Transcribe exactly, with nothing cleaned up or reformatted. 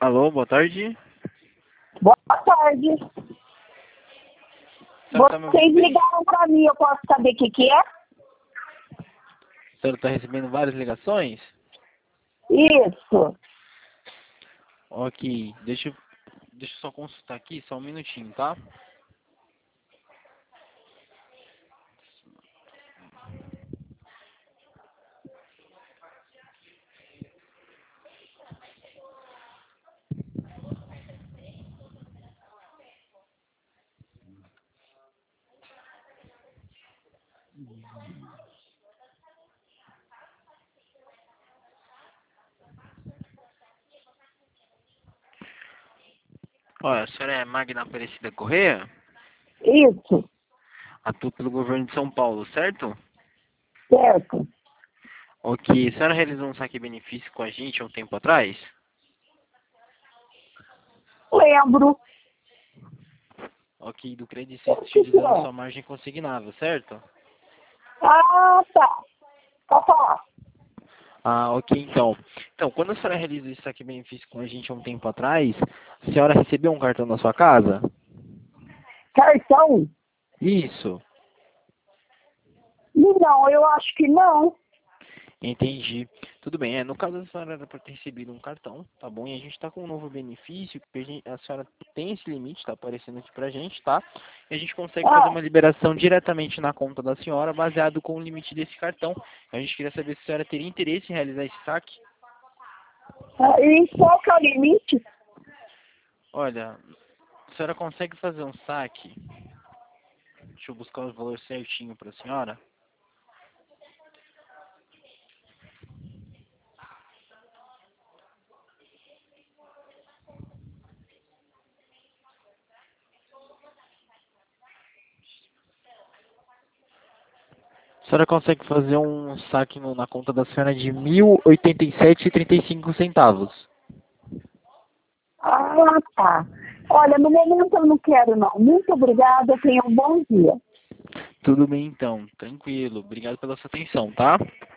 Alô, boa tarde. Boa tarde. A senhora tá me Vocês ouvindo bem? ligaram para mim, eu posso saber o que, que é? A senhora está recebendo várias ligações? Isso. Ok, deixa eu, deixa eu só consultar aqui, só um minutinho, tá? Olha, a senhora é Magna Aparecida Corrêa? Isso. Atua pelo governo de São Paulo, certo? Certo. Ok, a senhora realizou um saque benefício com a gente há um tempo atrás? Lembro. Ok, do Credit O Suisse que, que utilizando é? sua margem consignável, certo? Ah, tá. Pode falar. Ah, ok, então. Então, quando a senhora realizou esse saque benefício com a gente há um tempo atrás, a senhora recebeu um cartão na sua casa? Cartão? Isso. Não, eu acho que não. Entendi. Tudo bem, é, no caso a senhora era para ter recebido um cartão, tá bom? E a gente está com um novo benefício, que a, gente- a senhora tem esse limite, tá aparecendo aqui pra gente, tá? E a gente consegue fazer Ah, uma liberação diretamente na conta da senhora, baseado com o limite desse cartão. A gente queria saber se a senhora teria interesse em realizar esse saque. ah, e qual que é o limite? Olha, a senhora consegue fazer um saque? Deixa eu buscar o valor certinho para a senhora. A senhora consegue fazer um saque no- na conta da senhora de mil oitenta e sete e trinta e cinco centavos. Ah, tá. Olha, no momento eu não quero, não. Muito obrigada, tenha um bom dia. Tudo bem então, tranquilo. Obrigado pela sua atenção, tá?